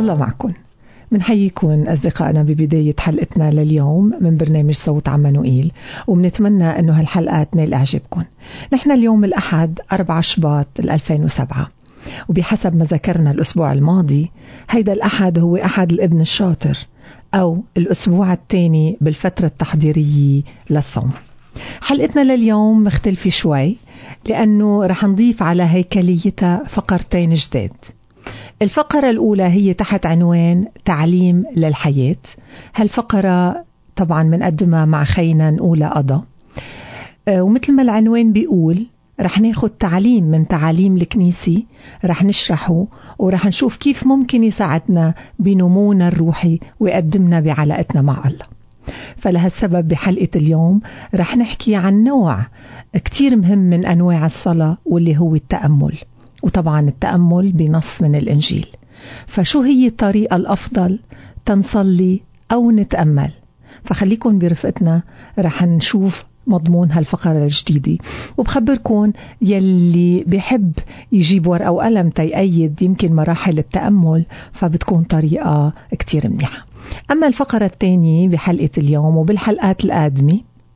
الله معكم. منحييكم أصدقائنا ببداية حلقتنا لليوم من برنامج صوت عمانوئيل، ومنتمنى أنه هالحلقات نال إعجابكم. نحن اليوم الأحد 4 شباط 2007، وبحسب ما ذكرنا الأسبوع الماضي هيدا الأحد هو أحد الابن الشاطر، أو الأسبوع الثاني بالفترة التحضيرية للصوم. حلقتنا لليوم مختلفة شوي، لأنه رح نضيف على هيكليتها فقرتين جداد. الفقرة الأولى هي تحت عنوان تعليم للحياة. هالفقرة طبعا منقدمها مع خينا نقولها قضا، ومثل ما العنوان بيقول رح ناخد تعليم من تعاليم الكنيسة، رح نشرحه ورح نشوف كيف ممكن يساعدنا بنمونا الروحي ويقدمنا بعلاقتنا مع الله. فلهالسبب بحلقة اليوم رح نحكي عن نوع كتير مهم من أنواع الصلاة، واللي هو التأمل. وطبعا التأمل بنص من الإنجيل. فشو هي الطريقة الأفضل تنصلي أو نتأمل؟ فخليكن برفقتنا رح نشوف مضمون هالفقرة الجديدة، وبخبركن يلي بيحب يجيب ورقة وقلم تيأيد يمكن مراحل التأمل، فبتكون طريقة كتير منيحة. أما الفقرة الثانية بحلقة اليوم وبالحلقات القادمة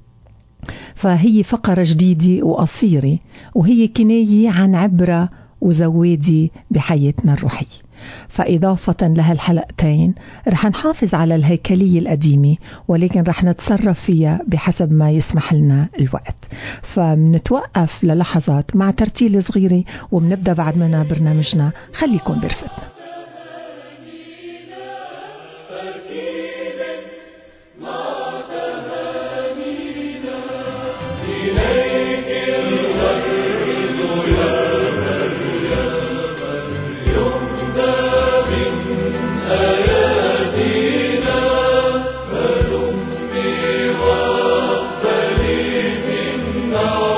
فهي فقرة جديدة وقصيرة، وهي كناية عن عبرة وزوادي بحياتنا الروحية. فإضافة لها الحلقتين رح نحافظ على الهيكلية القديمة، ولكن رح نتصرف فيها بحسب ما يسمح لنا الوقت. فمنتوقف للحظات مع ترتيل صغيرة، ومنبدأ بعد منا برنامجنا. خليكم برفتنا.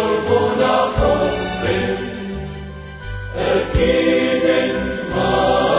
أكيد ما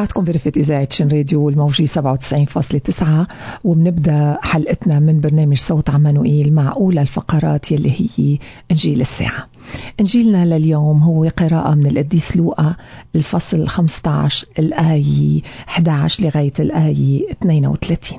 رجعتكم برفقة إذاعة شن راديو والموجي 97.9 وبنبدأ حلقتنا من برنامج صوت عمانوئيل مع أولى الفقرات يلي هي إنجيل الساعة. إنجيلنا لليوم هو قراءة من القديس لوقا الفصل 15 الآية 11 لغاية الآية 32.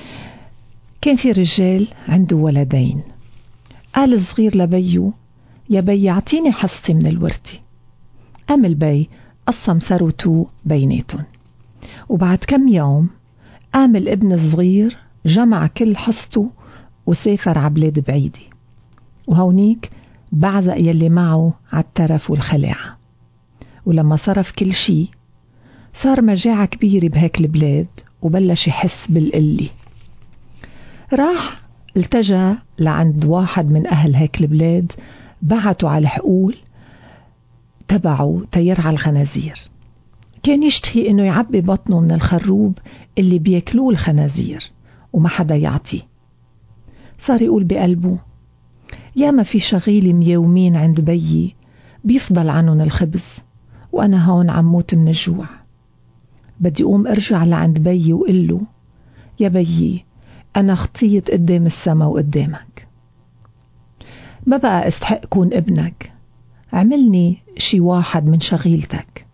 كان في رجال عنده ولدين، قال الصغير لبيه: يا بي اعطيني حصتي من الورثة. قام البي قسم ثروته بيناتهم، وبعد كم يوم قام الابن الصغير جمع كل حصته وسافر عبلاد بعيدة، وهونيك بعزق يلي معه عالترف والخلاعة. ولما صرف كل شي صار مجاعة كبيرة بهيك البلاد وبلش يحس بالقلة. راح التجأ لعند واحد من أهل هيك البلاد، بعتوا على الحقول تبعه تيرعى الخنازير. كان يشتهي انه يعبي بطنه من الخروب اللي بياكلوه الخنازير وما حدا يعطيه. صار يقول بقلبه: يا ما في شغيلي ميومين عند بيي بيفضل عنهم الخبز، وانا هون عم موت من الجوع. بدي قوم ارجع لعند بيي وقله: يا بيي انا خطيت قدام السما وقدامك، ما بقى استحق كون ابنك، عملني شي واحد من شغيلتك.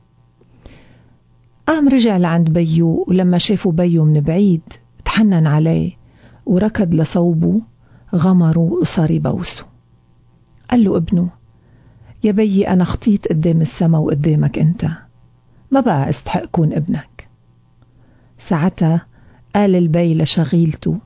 قام رجع لعند بيو، ولما شافوا بيو من بعيد تحنن عليه وركض لصوبه غمره وصار يبوسه. قال له ابنه: يا بيي أنا خطيت قدام السما وقدامك أنت، ما بقى استحق كون ابنك. ساعتها قال البي لشغيلته: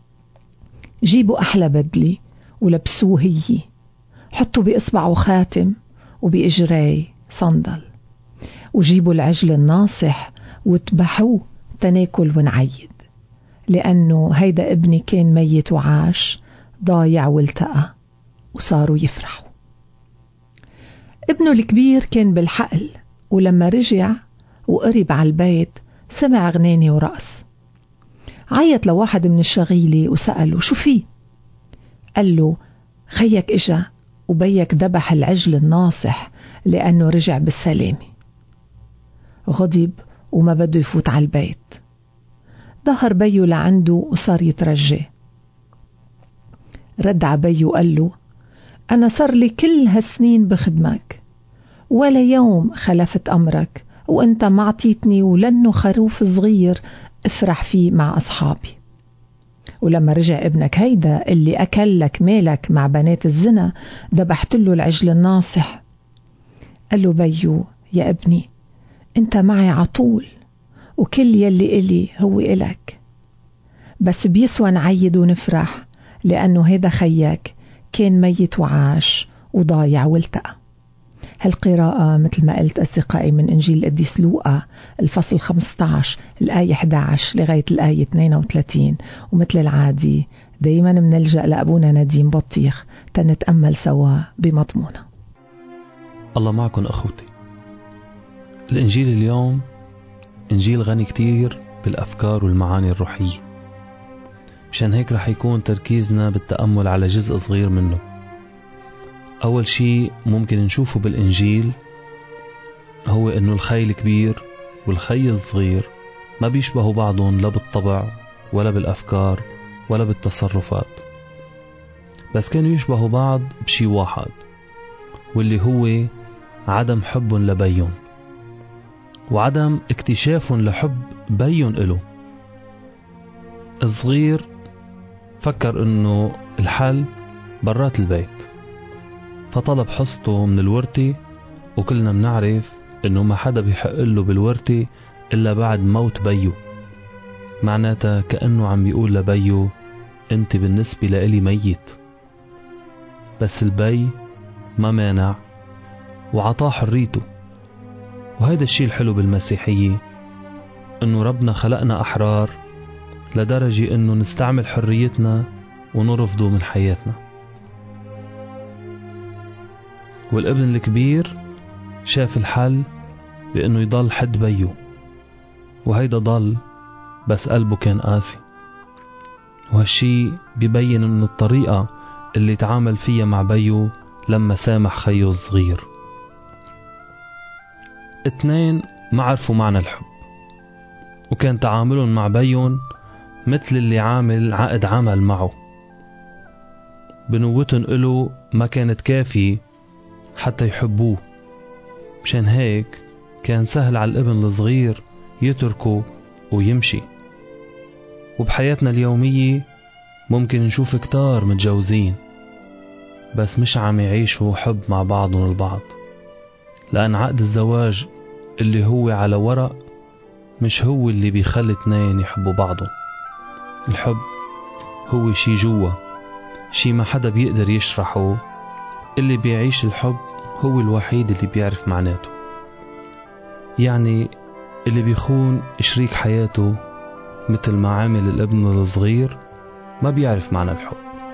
جيبوا أحلى بدلي ولبسوه هي، حطوا بإصبعه خاتم وبإجريه صندل، وجيبوا العجل الناصح واتبحوه تناكل ونعيد، لأنه هيدا ابني كان ميت وعاش، ضايع والتقى، وصاروا يفرحوا. ابنه الكبير كان بالحقل، ولما رجع وقرب على البيت سمع غناني ورقص. عيط لواحد من الشغيلة وسأله: شو فيه؟ قال له: خيك إجا وبيك ذبح العجل الناصح لأنه رجع بالسلامة. غضب وما بده يفوت على البيت. ظهر بيو لعنده وصار يترجى. رد على بيو وقال له: أنا صار لي كل هالسنين بخدمك، ولا يوم خلفت أمرك وأنت معطيتني ولنه خروف صغير افرح فيه مع أصحابي. ولما رجع ابنك هيدا اللي أكل لك مالك مع بنات الزنا ذبحت له العجل الناصح. قال له بيو: يا ابني انت معي عطول، وكل يلي إلي هو إلك، بس بيسوى نعيد ونفرح لأنه هيدا خيك كان ميت وعاش وضايع والتقى. هالقراءة مثل ما قلت أصدقائي من إنجيل القديس لوقا الفصل 15 الآية 11 لغاية الآية 32. ومثل العادي دايما منلجأ لأبونا نديم بطيخ تنتأمل سوا بمضمونة. الله معكم أخوتي. الإنجيل اليوم إنجيل غني كتير بالأفكار والمعاني الروحية، مشان هيك رح يكون تركيزنا بالتأمل على جزء صغير منه. أول شيء ممكن نشوفه بالإنجيل هو إنه الخي الكبير والخي الصغير ما بيشبهوا بعضهم، لا بالطبع ولا بالأفكار ولا بالتصرفات، بس كانوا يشبهوا بعض بشي واحد، واللي هو عدم حبهم لبيهم وعدم اكتشافهم لحب بيهم إله. الصغير فكر إنه الحل برات البيت، فطلب حصته من الورثة، وكلنا منعرف إنه ما حدا بيحق له بالورثة إلا بعد موت بيو. معناتها كأنه عم بيقول لبيو: أنت بالنسبة لإلي ميت. بس البي ما مانع وعطاه حريته. وهذا الشيء الحلو بالمسيحية، إنه ربنا خلقنا أحرار لدرجة إنه نستعمل حريتنا ونرفضه من حياتنا. والابن الكبير شاف الحل بأنه يضل حد بيو، وهيدا ضل، بس قلبه كان قاسي. وهالشي بيبين إنه الطريقة اللي تعامل فيها مع بيو لما سامح خيه الصغير. 2 ما عرفوا معنى الحب. وكان تعاملهم مع بيهم مثل اللي عامل عقد عمل معه. بنوتهم له ما كانت كافية حتى يحبوه، مشان هيك كان سهل على الابن الصغير يتركه ويمشي. وبحياتنا اليومية ممكن نشوف كتار متجوزين بس مش عم يعيشوا حب مع بعضهم البعض، لأن عقد الزواج اللي هو على ورق مش هو اللي بيخلي اثنين يحبوا بعضهم. الحب هو شي جوا، شي ما حدا بيقدر يشرحه. اللي بيعيش الحب هو الوحيد اللي بيعرف معناته. يعني اللي بيخون شريك حياته مثل ما عامل الابن الصغير ما بيعرف معنى الحب.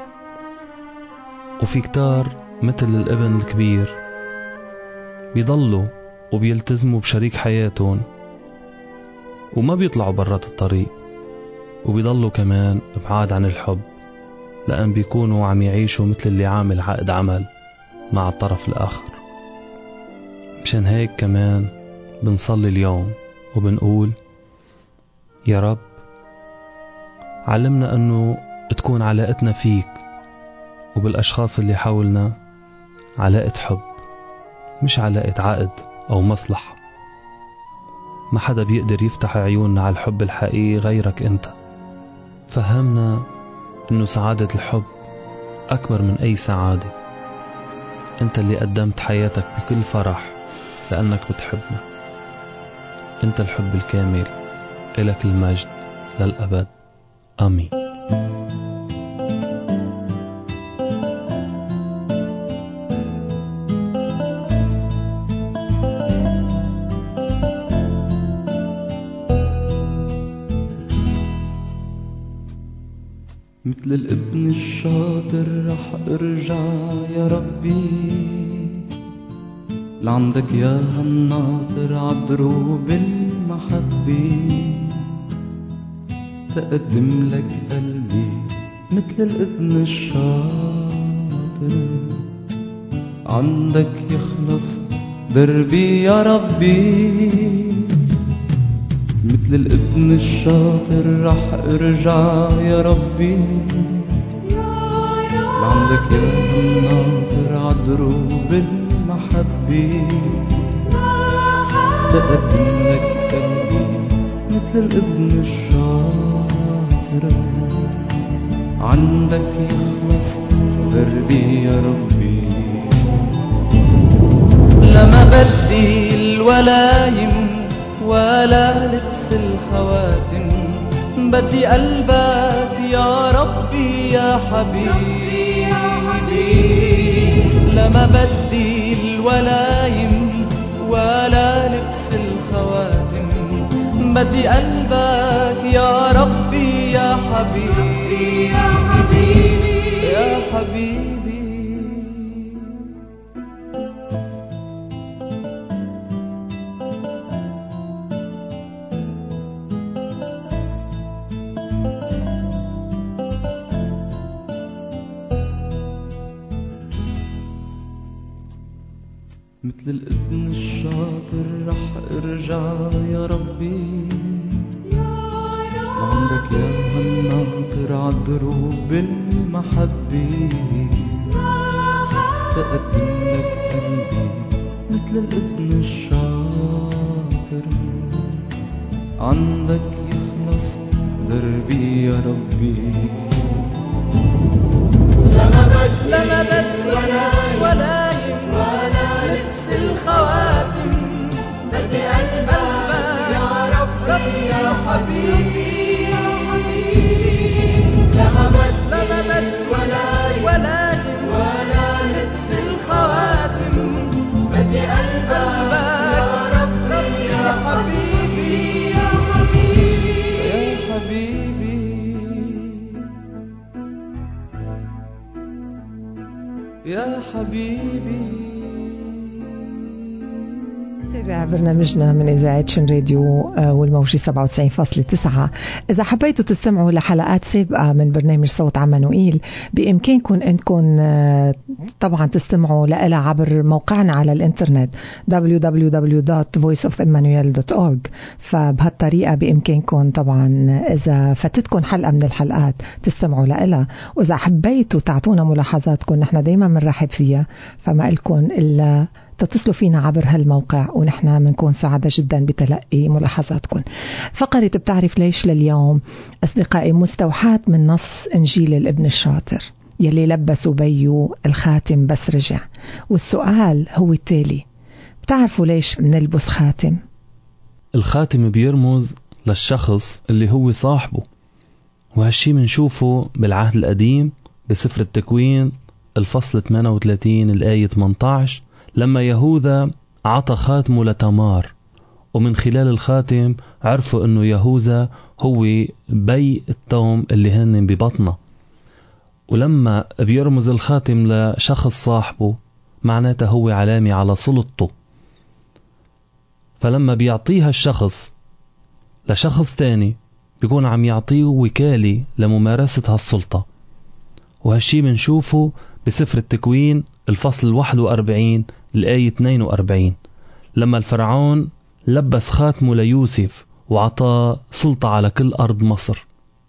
وفي كتار مثل الابن الكبير بيضلوا وبيلتزموا بشريك حياتهم وما بيطلعوا برات الطريق، وبيضلوا كمان بعاد عن الحب، لأن بيكونوا عم يعيشوا مثل اللي عامل عقد عمل مع الطرف الآخر. مشان هيك كمان بنصلي اليوم وبنقول: يا رب علمنا أنه تكون علاقتنا فيك وبالأشخاص اللي حولنا علاقة حب، مش علاقة عقد أو مصلحة. ما حدا بيقدر يفتح عيوننا على الحب الحقيقي غيرك أنت. فهمنا أنه سعادة الحب أكبر من أي سعادة. أنت اللي قدمت حياتك بكل فرح لأنك بتحبنا. أنت الحب الكامل، إلك المجد للأبد. آمين. مثل الابن الشاطر رح ارجع يا ربي لعندك يا هالناطر عدروب المحبة، تقدم لك قلبي مثل الابن الشاطر، عندك يخلص دربي يا ربي. مثل الابن الشاطر رح ارجع يا ربي لعندك يا هالناطر عدروب المحبة، تقدم لك قلبي مثل الابن الشاطر، عندك يخلص دربي يا ربي. لما بدي الولايم ولا لبس الخواتم، بدي قلبك يا ربي يا حبيبي. لما بدي الولايم ولا لبس الخواتم، بدي قلبك يا ربي يا حبيبي يا حبيبي يا حبيبي. مثل الابن الشاطر رح ارجع يا ربي عندك يا هالناطر عدروب المحبة، تقدم لك قلبي مثل الابن الشاطر، عندك يخلص دربي يا ربي. لما بدي ولايم ولا لبس الخواتم، بدي قلبك يا ربي يا حبيبي. لما بدي ولايم ولا لبس الخواتم، بدي قلبك يا ربي يا حبيبي يا حبيبي. يا حبيبي متابع برنامجنا من إذاعة شن راديو والموجي 97.9. إذا حبيتوا تستمعوا لحلقات سابقة من برنامج صوت عمانوئيل بإمكانكم أنكم طبعا تستمعوا لها عبر موقعنا على الإنترنت www.voiceofemmanuel.org. فبهالطريقة بإمكانكم طبعا إذا فاتتكم حلقة من الحلقات تستمعوا لها، وإذا حبيتوا تعطونا ملاحظاتكم نحن دايما بنرحب فيها، فما لكم إلا تتصلوا فينا عبر هالموقع ونحن بنكون سعداء جدا بتلقي ملاحظاتكم. فقرة بتعرف ليش لليوم أصدقائي مستوحاة من نص إنجيل الابن الشاطر يلي لبسوا بيو الخاتم بس رجع. والسؤال هو التالي: بتعرفوا ليش بنلبس خاتم؟ الخاتم بيرمز للشخص اللي هو صاحبه، وهالشي منشوفه بالعهد القديم بسفر التكوين الفصل 38 الآية 18 لما يهوذا عطى خاتمه لتمار، ومن خلال الخاتم عرفوا انه يهوذا هو بي التوم اللي هن ببطنه. ولما بيرمز الخاتم لشخص صاحبه معناته هو علامة على سلطته، فلما بيعطيها الشخص لشخص تاني بيكون عم يعطيه وكالة لممارسة هالسلطة. وهالشي بنشوفه بسفر التكوين الفصل 41 الآية 42 لما الفرعون لبس خاتمه ليوسف وعطاه سلطة على كل أرض مصر.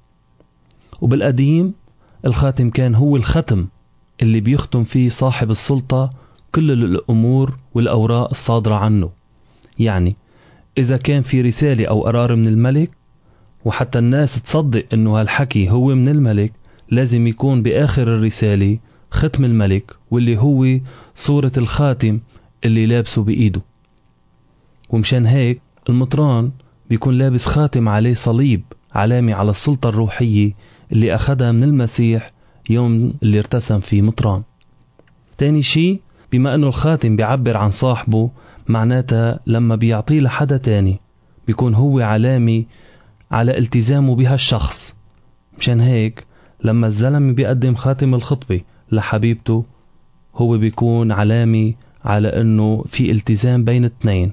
وبالقديم الخاتم كان هو الختم اللي بيختم فيه صاحب السلطة كل الأمور والأوراق الصادرة عنه. يعني إذا كان في رسالة أو قرار من الملك وحتى الناس تصدق أنه هالحكي هو من الملك، لازم يكون بآخر الرسالة ختم الملك واللي هو صورة الخاتم اللي لابسه بإيده. ومشان هيك المطران بيكون لابس خاتم عليه صليب، علامة على السلطة الروحية اللي أخدها من المسيح يوم اللي ارتسم فيه مطران. تاني شي، بما أنه الخاتم بيعبر عن صاحبه، معناتها لما بيعطيه لحدا تاني بيكون هو علامة على التزامه بهالشخص. مشان هيك لما الزلمة بيقدم خاتم الخطبة لحبيبته هو بيكون علامة على أنه في التزام بين اثنين،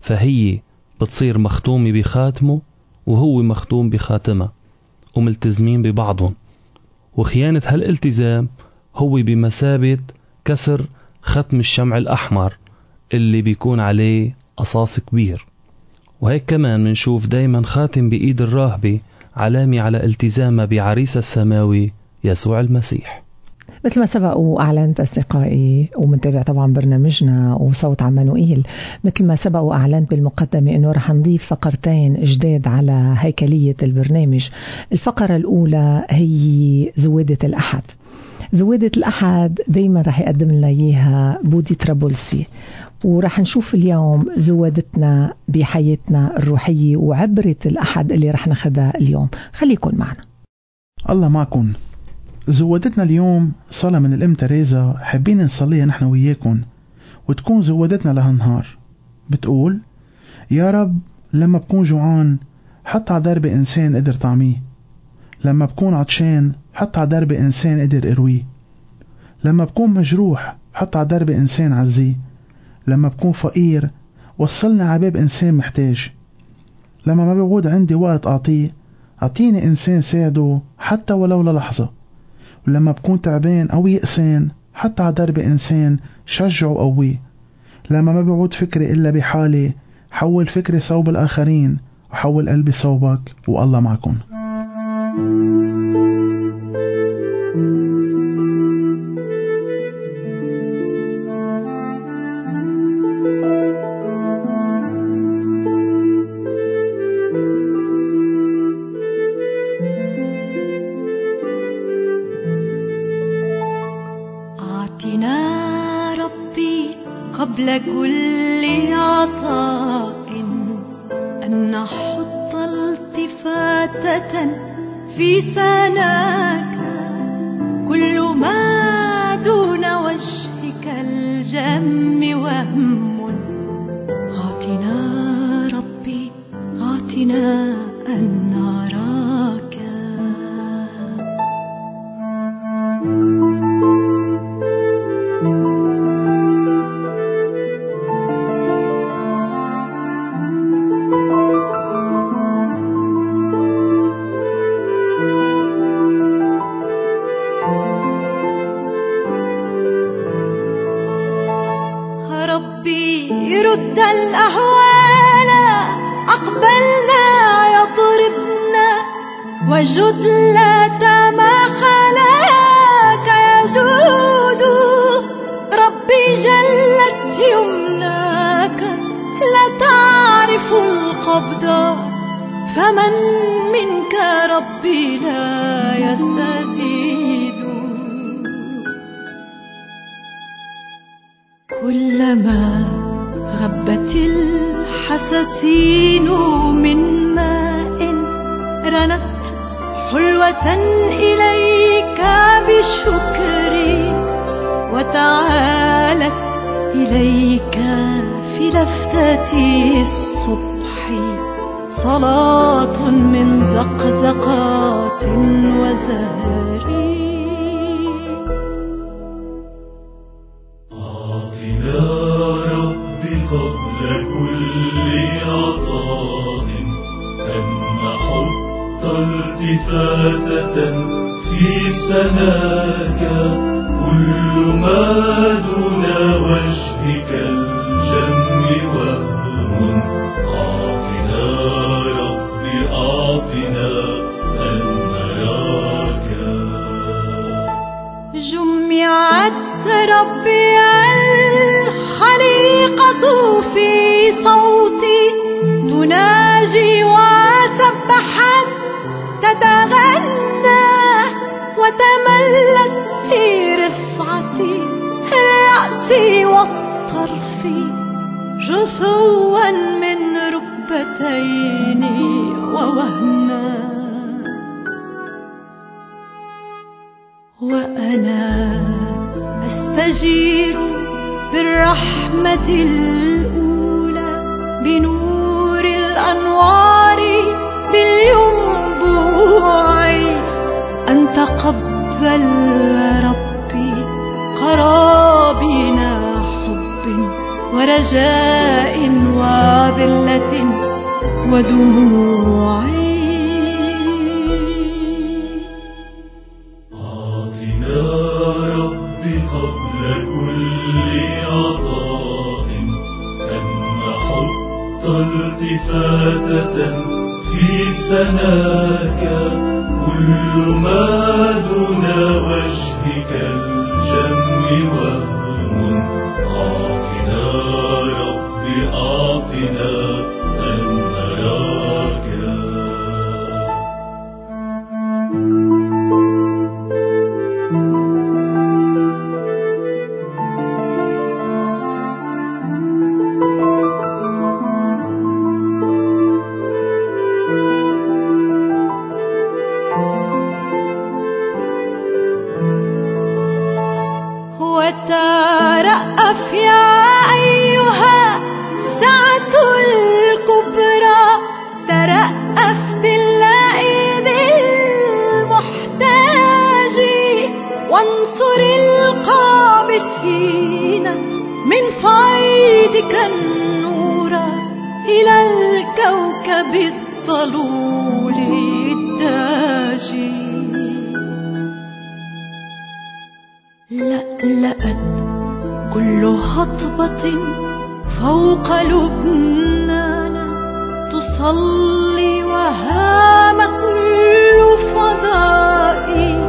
فهي بتصير مختومة بخاتمه وهو مختوم بخاتمه وملتزمين ببعضهم. وخيانة هالالتزام هو بمثابة كسر ختم الشمع الأحمر اللي بيكون عليه قصاص كبير. وهيك كمان منشوف دايما خاتم بإيد الراهبة علامة على التزامها بعريس السماوي يسوع المسيح. مثل ما سبق وأعلنت أصدقائي ومنتابع طبعا برنامجنا وصوت عمانوئيل، مثل ما سبق وأعلنت بالمقدمة أنه رح نضيف فقرتين جداد على هيكلية البرنامج. الفقرة الأولى هي زوادة الأحد. زوادة الأحد دايما رح يقدم لنا إياها بودي ترابلسي، ورح نشوف اليوم زوادتنا بحياتنا الروحية وعبرة الأحد اللي رح ناخدها اليوم. خليكن معنا. الله معكم. زوادتنا اليوم صلاة من الأم تريزا، حابين نصليها نحن وياكم وتكون زوادتنا لهالنهار. بتقول: يا رب لما بكون جوعان حط على درب إنسان قدر طعميه، لما بكون عطشان حط على درب إنسان قدر ارويه، لما بكون مجروح حط على درب إنسان عزيه، لما بكون فقير وصلني على باب إنسان محتاج، لما ما بيعود عندي وقت أعطيني إنسان ساعده حتى ولو للحظة، ولما بكون تعبان أو يأسان حتى على درب إنسان شجعه وقويه، لما ما بيعود فكري إلا بحالي حول فكري صوب الآخرين وحول قلبي صوبك. والله معكم. قبل كل عطاء أن نحط التفاتة في سناك، كل ما دون وجهك الجم وهم. أعطنا ربي أعطنا أن نراك. إذا الأهوال أقبلنا يضربنا وجدلة ما خلاك يزود ربي جلت يمناك لا تعرف القبض فمن منك ربي لا يستزيد كلما غبت الحساسين من ماء رنت حلوة إليك بشكري وتعالت إليك في لفتة الصبح صلاة من زقزقات وزهري أعطنا ربي قبل كل عطاء أن نحط التفاتة في سناك كل ما دون وجهك الجم وهم أعطنا ربي أعطنا أن نراك جمعت ربي الخليقة في صوتي تناجي وسبحت تتغنى وتملت في رفعتي الرأس والطرف جسوا من ركبتين ووهنا وأنا أستجير بالرحمة الأولى بنور الأنوار بالينبوع أن تقبل ربي قرابين حب ورجاء وذلة ودموع أعطنا ربي قبل كل عطاء أن نحط التفاتة في سناك كل ما دون وجهك الجم وهم أعطنا ربي أعطنا أن نراك وترأف يا أيها السعة الكبرى ترأف باللائذ المحتاج وانصر القابسين من فيضك النور إلى الكوكب الضلول الداجي لألأت كل هضبة فوق لبنان تصلي وهام كل فضاء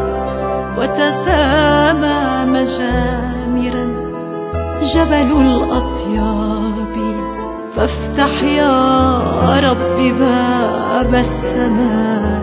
وتسامى مجامرا جبل الأطياب فافتح يا رب باب السماء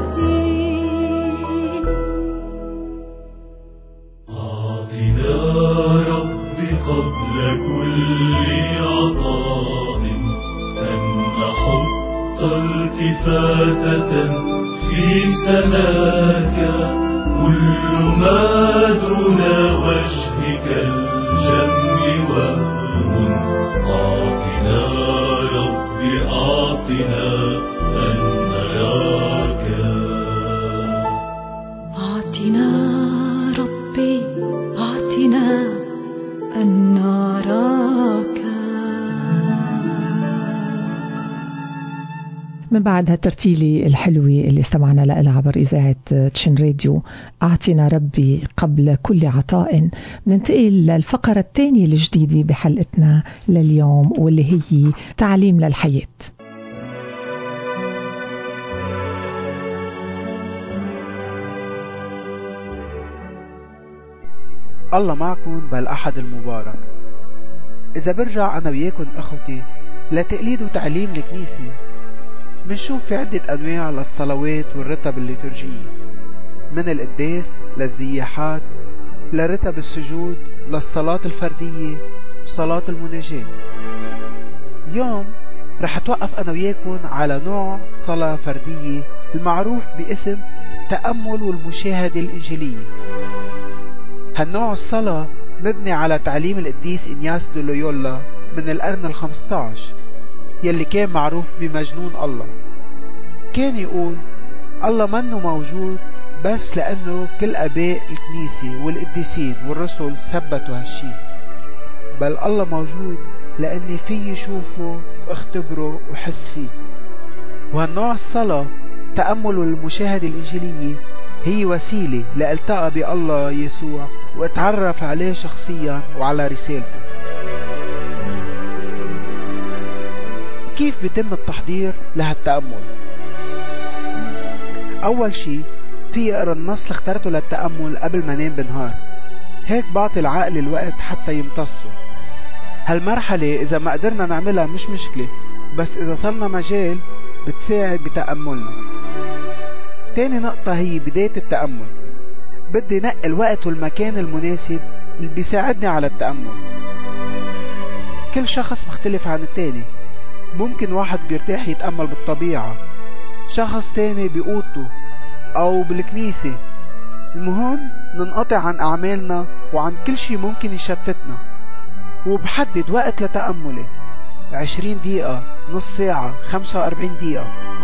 ربي قبل كل عطاء أن نحط التفاتة في سناك كل ما دون وجهك الجم وهم أعطنا ربي أعطنا أن نراك أعطنا ربي أعطنا أن نراك من بعد هالترتيلة الحلوة اللي استمعنا لها عبر إذاعة تشن راديو أعطينا ربي قبل كل عطاء، ننتقل للفقرة الثانية الجديدة بحلقتنا لليوم واللي هي تعليم للحياة. الله معكم بالأحد المبارك. إذا برجع أنا وياكم أخوتي لتقليد وتعليم الكنيسة، منشوف في عدة أنواع للصلوات والرتب الليتورجية، من القداس للزياحات لرتب السجود للصلاة الفردية وصلاة المناجاة. اليوم رح توقف أنا وياكم على نوع صلاة فردية المعروف باسم تأمل والمشاهدة الإنجيلية. هالنوع الصلاة مبني على تعليم القديس إنياس دي لويولا من القرن ال15، يلي كان معروف بمجنون الله. كان يقول الله منه موجود بس لأنه كل أباء الكنيسة والقديسين والرسل ثبتوا هالشي، بل الله موجود لأني فيه شوفه واختبره وحس فيه. وهالنوع الصلاة تأمل والمشاهدة الإنجيلية هي وسيلة لالتقى بالله يسوع واتعرف عليه شخصيا وعلى رسالته. كيف بيتم التحضير لهالتأمل؟ أول شي في اقرا النص اللي اخترته للتأمل قبل ما نام بنهار، هيك بعطي العقل الوقت حتى يمتصه. هالمرحلة إذا ما قدرنا نعملها مش مشكلة، بس إذا صلنا مجال بتساعد بتأملنا. تاني نقطة هي بداية التأمل. بدي نقي الوقت والمكان المناسب اللي بيساعدني على التأمل. كل شخص مختلف عن التاني، ممكن واحد بيرتاح يتأمل بالطبيعة، شخص تاني بأوضته أو بالكنيسة. المهم ننقطع عن أعمالنا وعن كل شي ممكن يشتتنا، وبحدد وقت لتأملي 20 دقيقة، نص ساعة، 45 دقيقة.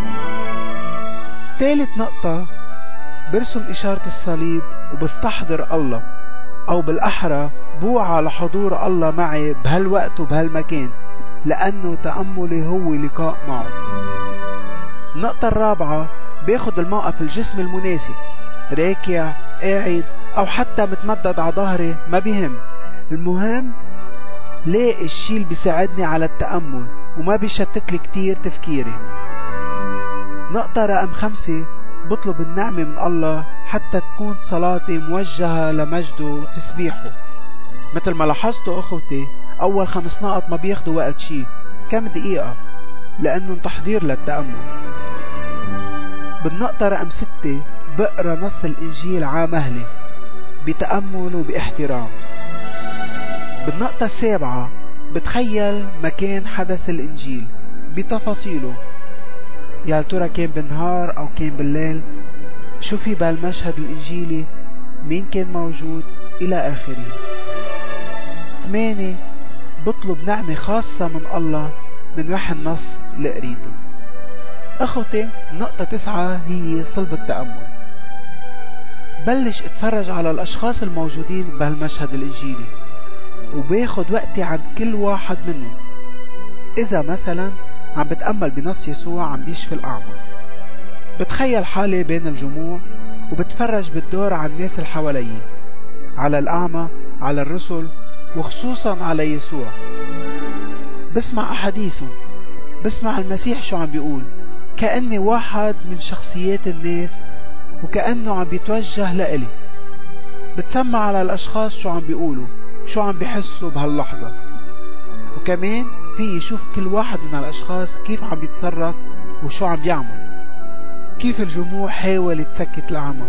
ثالث نقطة برسم إشارة الصليب وبستحضر الله، أو بالأحرى بوعى لحضور الله معي بهالوقت وبهالمكان، لأنه تأملي هو لقاء معه. النقطة الرابعة باخد الموقف الجسم المناسب، راكع، قاعد، أو حتى متمدد على ظهري، ما بيهم. المهم لاقي الشي اللي بيساعدني على التأمل وما بيشتت لي كتير تفكيري. نقطة رقم 5 بطلب النعمة من الله حتى تكون صلاتي موجهة لمجده وتسبيحه. مثل ما لاحظتوا أخوتي، أول 5 نقط ما بياخدوا وقت شي، كم دقيقة، لأنه تحضير للتأمل. بالنقطة رقم 6 بقرأ نص الإنجيل عامهلي بتأمل وباحترام. بالنقطة 7 بتخيل مكان حدث الإنجيل بتفاصيله، يا ترى كان بالنهار أو كان بالليل، شو في بهالمشهد الإنجيلي، مين كان موجود، إلى آخره. 8 بطلب نعمة خاصة من الله من وحي النص اللي قريته. أخوتي نقطة 9 هي صلب التأمل. بلش اتفرج على الأشخاص الموجودين بهالمشهد الإنجيلي وباخد وقتي عن كل واحد منهم. إذا مثلا عم بتأمل بنص يسوع عم بيشفي الأعمى، بتخيل حالي بين الجموع وبتفرج بالدور على الناس اللي حوالي، على الأعمى، على الرسل، وخصوصا على يسوع. بسمع أحاديثهم، بسمع المسيح شو عم بيقول، كأني واحد من شخصيات الناس وكأنه عم بيتوجه لإلي. بتسمع على الأشخاص شو عم بيقولوا، شو عم بيحسوا بهاللحظة، وكمان في يشوف كل واحد من الأشخاص كيف عم بيتصرف وشو عم بيعمل. كيف الجموع حاول تسكت الأعمى،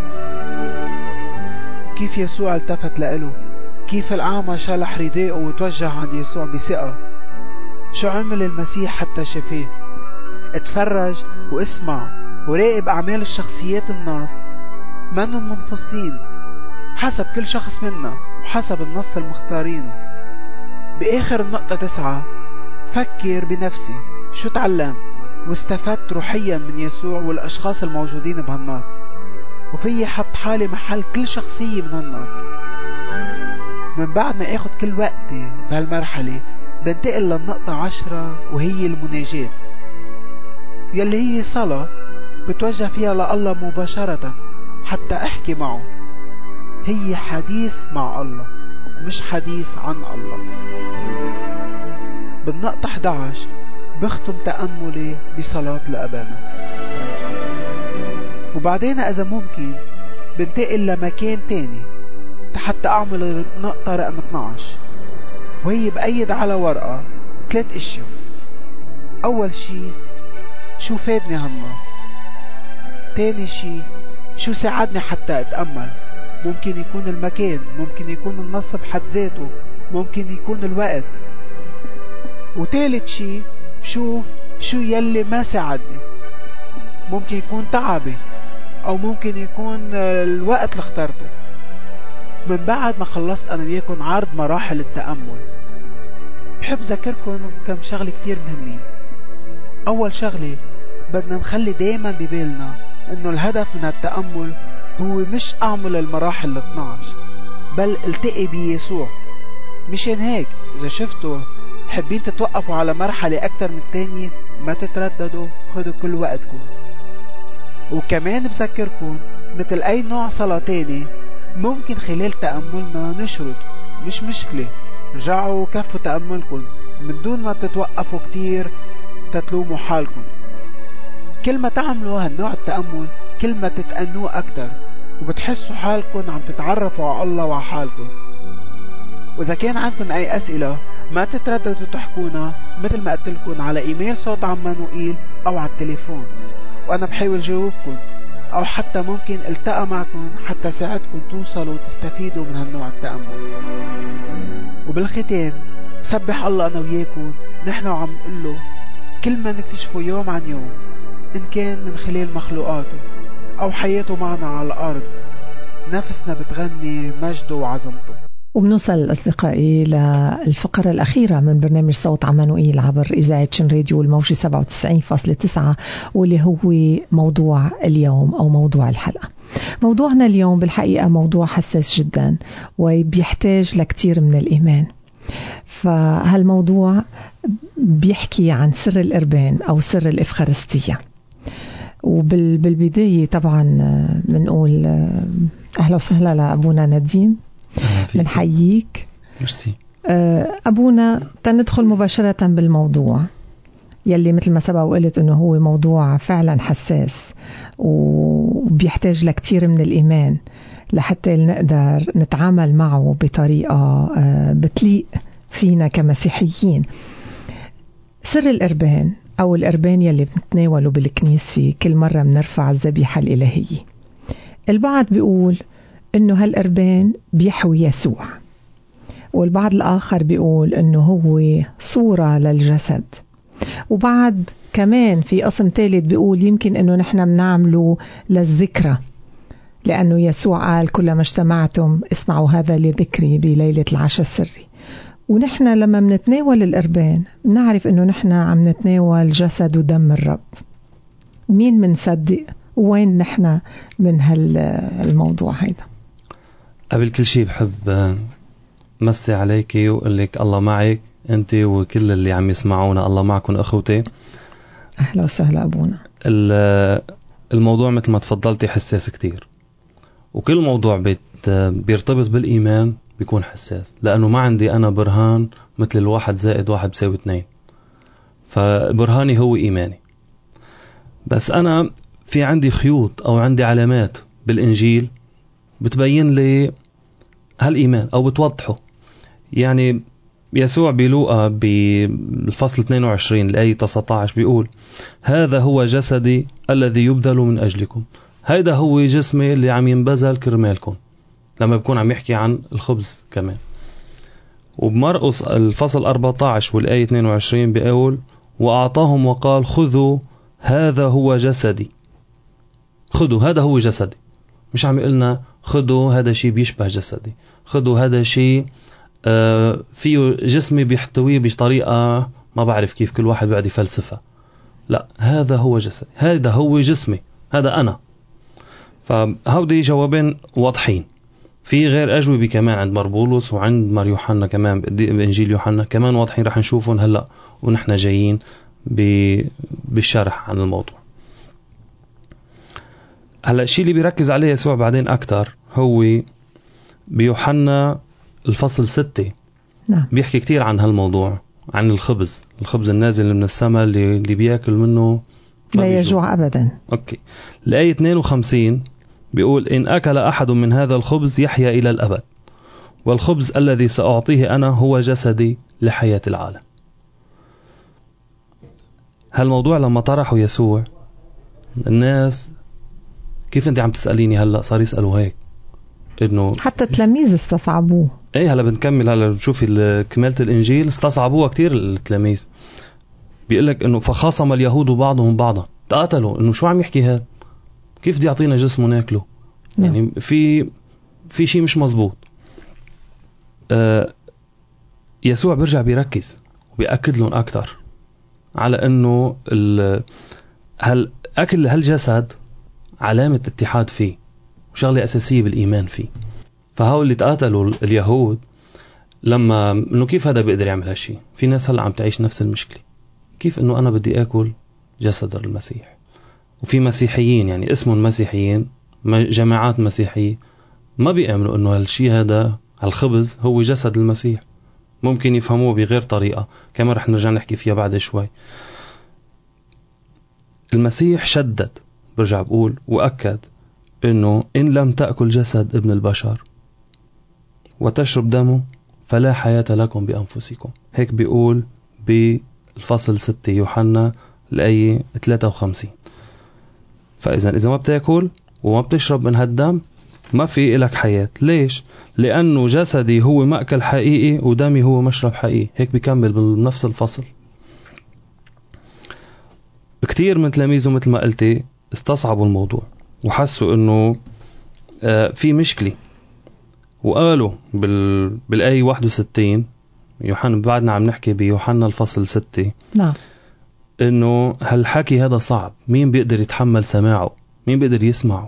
كيف يسوع التفت لإله، كيف الأعمى شلح رداءه وتوجه عند يسوع بثقة، شو عمل المسيح حتى شفاه. اتفرج واسمع وراقب أعمال الشخصيات الناس، منهم منفصلين، حسب كل شخص منا وحسب النص المختارينه. بآخر النقطة 9 فكر بنفسي شو تعلم واستفدت روحيا من يسوع والأشخاص الموجودين بهالنص، وفي حط حالي محل كل شخصية من هالنص. من بعد ما اخد كل وقتي بهالمرحلة بنتقل للنقطة 10 وهي المناجاة. يلي هي صلاة بتوجه فيها لله مباشرة حتى أحكي معه. هي حديث مع الله مش حديث عن الله. بالنقطة 11 بختم تأملي بصلاة لأبانا، وبعدين إذا ممكن بنتقل لمكان تاني حتى أعمل النقطة رقم 12، وهي بأيد على ورقة 3 أشياء. أول شي شو فادني هالنص، تاني شي شو ساعدني حتى أتأمل. ممكن يكون المكان، ممكن يكون النص بحد ذاته، ممكن يكون الوقت. وتالت شي شو يلي ما ساعدني، ممكن يكون تعبي أو ممكن يكون الوقت اللي اخترته. من بعد ما خلصت أنا وياكم عرض مراحل التأمل، بحب ذكركم كم شغلة كتير مهمين. أول شغلة بدنا نخلي دايما ببالنا إنه الهدف من التأمل هو مش أعمل المراحل 12 بل التقي بيسوع. مشان هيك إذا شفتوا حابين تتوقفوا على مرحلة أكتر من التانية ما تترددوا، خدوا كل وقتكم. وكمان بذكركم مثل أي نوع صلاة تاني ممكن خلال تأملنا نشرد، مش مشكلة. رجعوا وكفوا تأملكم من دون ما تتوقفوا كتير تتلوموا حالكم. كل ما تعملوا هالنوع التأمل كل ما تتأنوا أكتر وبتحسوا حالكم عم تتعرفوا على الله وعلى حالكم. وإذا كان عندكم أي أسئلة ما تترددوا تحكونا مثل ما قلتلكم على إيميل صوت عمانوئيل أو على التليفون، وأنا بحاول جاوبكم، أو حتى ممكن التقى معكم حتى ساعدكم توصلوا وتستفيدوا من هالنوع التأمل. وبالختام بسبح الله أنا وياكم نحن وعم نقوله كل ما نكتشفه يوم عن يوم، إن كان من خلال مخلوقاته أو حياته معنا على الأرض، نفسنا بتغني مجده وعظمته. وبنوصل أصدقائي للفقرة الأخيرة من برنامج صوت عمانوئيل عبر إذاعة شن راديو الموجة 97.9، واللي هو موضوع اليوم أو موضوع الحلقة. موضوعنا اليوم بالحقيقة موضوع حساس جدا وبيحتاج لكتير من الإيمان. فهالموضوع بيحكي عن سر الإربان أو سر الإفخارستية. وبالبداية طبعا بنقول أهلا وسهلا لأبونا نديم، منحييك. ميرسي أبونا. تندخل مباشرة بالموضوع يلي مثل ما سبق وقلت أنه هو موضوع فعلا حساس وبيحتاج لكتير من الإيمان لحتى نقدر نتعامل معه بطريقة بتليق فينا كمسيحيين. سر الإربان أو الإربان يلي بنتناوله بالكنيسة كل مرة بنرفع الذبيحة الإلهية. البعض بيقول إنه هالإربان بيحوي يسوع، والبعض الآخر بيقول إنه هو صورة للجسد، وبعد كمان في قسم ثالث بيقول يمكن إنه نحن بنعمله للذكرى، لأنه يسوع قال كلما اجتمعتم اصنعوا هذا لذكري بليلة العشاء السري. ونحن لما منتناول الإربان بنعرف إنه نحن عم نتناول جسد ودم الرب. مين منصدق وين نحن من هالموضوع هيدا؟ قبل كل شيء بحب مسي عليكي وقل لك الله معك أنت وكل اللي عم يسمعونا. الله معكم أخوتي. أهلا وسهلا أبونا. الموضوع مثل ما تفضلتي حساس كتير، وكل موضوع بيرتبط بالإيمان بيكون حساس، لأنه ما عندي أنا برهان مثل 1 زائد 1 بيساوي 2. فبرهاني هو إيماني. بس أنا في عندي خيوط أو عندي علامات بالإنجيل بتبين لي هالإيمان أو بتوضحه. يعني يسوع بلوقا بالفصل 22 الآية 19 بيقول هذا هو جسدي الذي يبذل من أجلكم. هذا هو جسمي اللي عم ينبذل كرمالكم، لما بكون عم يحكي عن الخبز كمان. وبمرقس الفصل 14 والآية 22 بيقول وأعطاهم وقال خذوا هذا هو جسدي. خذوا هذا هو جسدي، مش عم يقولنا خذوا هذا شيء بيشبه جسدي، خذوا هذا شيء فيه جسمي بيحتويه بطريقة ما بعرف كيف كل واحد بعد يفلسفها. لا، هذا هو جسدي، هذا هو جسمي، هذا أنا. فهودي جوابين واضحين. في غير أجوبة كمان عند مربولوس وعند مار يوحنا كمان بإنجيل يوحنا كمان واضحين، رح نشوفهم هلأ ونحن جايين بالشرح عن الموضوع. هلا الشيء اللي بيركز عليه يسوع بعدين أكتر هو بيوحنا الفصل 6. نعم. بيحكي كتير عن هالموضوع، عن الخبز النازل من السماء اللي بيأكل منه لا يجوع أبدا. أوكي. الآية 52 بيقول: إن أكل أحد من هذا الخبز يحيا إلى الأبد، والخبز الذي سأعطيه أنا هو جسدي لحياة العالم. هالموضوع لما طرحه يسوع الناس، كيف أنت عم تسأليني هلأ صار يسألوا هيك، إنه حتى التلاميذ استصعبوه. إيه هلا بنكمل. هلا بتشوفي كمالة الإنجيل استصعبوها كتير التلاميذ. بيقولك إنه فخاصم اليهود بعضهم بعضا، تقاتلوا إنه شو عم يحكي هذا، كيف بدي يعطينا جسمه ناكله؟ يعني في شيء مش مزبوط. يسوع بيرجع بيركز وبيأكد لهم أكتر على إنه هالأكل هالجسد علامة اتحاد فيه وشغلة أساسية بالإيمان فيه. فهؤلاء اللي تقاتلوا اليهود لما إنه كيف هذا بيقدر يعمل هالشي. في ناس هلأ عم تعيش نفس المشكلة، كيف إنه أنا بدي أكل جسد المسيح. وفي مسيحيين يعني اسمهم مسيحيين، جماعات مسيحية ما بيأمنوا إنه هالشي هذا هالخبز هو جسد المسيح. ممكن يفهموه بغير طريقة، كما رح نرجع نحكي فيها بعد شوي. المسيح شدد، برجع بقول وأكد إنه إن لم تأكل جسد ابن البشر وتشرب دمه فلا حياة لكم بأنفسكم. هيك بيقول بالفصل 6 يوحنا الآية 53. فإذا ما بتأكل وما بتشرب من هالدم ما في إلك حياة. ليش؟ لأنه جسدي هو مأكل حقيقي ودمي هو مشرب حقيقي. هيك بيكمل بنفس الفصل. كتير من تلاميذه مثل ما قلتي استصعبوا الموضوع وحسوا انه في مشكلة، وقالوا بالآية 61 يوحنا، بعدنا عم نحكي بيوحنا الفصل 6. نعم. انه هالحكي هذا صعب، مين بيقدر يتحمل سماعه، مين بيقدر يسمعه.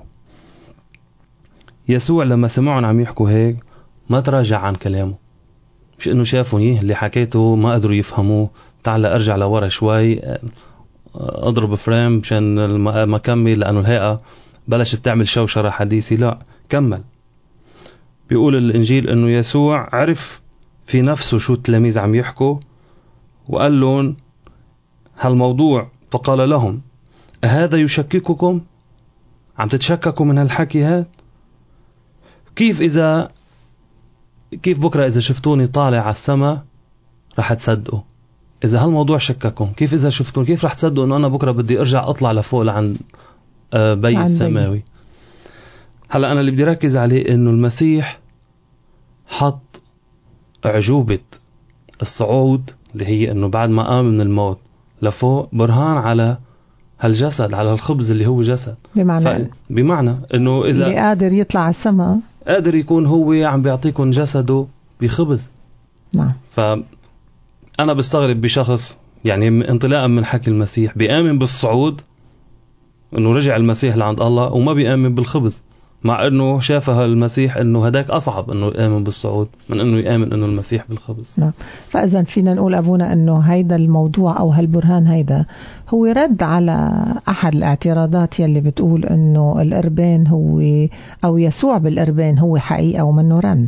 يسوع لما سمعهم عم يحكوا هيك ما تراجع عن كلامه، مش انه شافوا اللي حكيته ما قدروا يفهموه، تعال ارجع لورا شوي اضرب فريم مشان ما كمل لانه الهيئة بلشت تعمل شوشرة حديثي. لا، كمل. بيقول الانجيل انه يسوع عرف في نفسه شو التلاميذ عم يحكوا وقال لهم هالموضوع، فقال لهم: أهذا يشكككم؟ عم تتشككوا من هالحكي هاد؟ كيف بكرة إذا شفتوني طالع على السماء رح تصدقوا؟ إذا هالموضوع شكككم، كيف إذا شفتوني كيف رح تصدقوا أنه أنا بكرة بدي أرجع أطلع لفوق لعند بي السماوي؟ هلأ أنا اللي بدي ركز عليه أنه المسيح حط عجوبة الصعود اللي هي أنه بعد ما قام من الموت لفوق برهان على هالجسد، على الخبز اللي هو جسد. بمعنى أنه إذا اللي قادر يطلع على السماء قادر يكون هو عم بيعطيكم جسده بخبز. نعم. فأنا بستغرب بشخص يعني انطلاقا من حكي المسيح بيآمن بالصعود أنه رجع المسيح لعند الله وما بيآمن بالخبز، مع أنه شافها المسيح أنه هداك أصعب أنه يآمن بالصعود من أنه يآمن أنه المسيح بالخبز. نعم. فإذا فينا نقول أبونا أنه هيدا الموضوع أو هالبرهان هيدا هو رد على أحد الاعتراضات يلي بتقول أنه القربان هو أو يسوع بالقربان هو حقيقة ومنه رمز.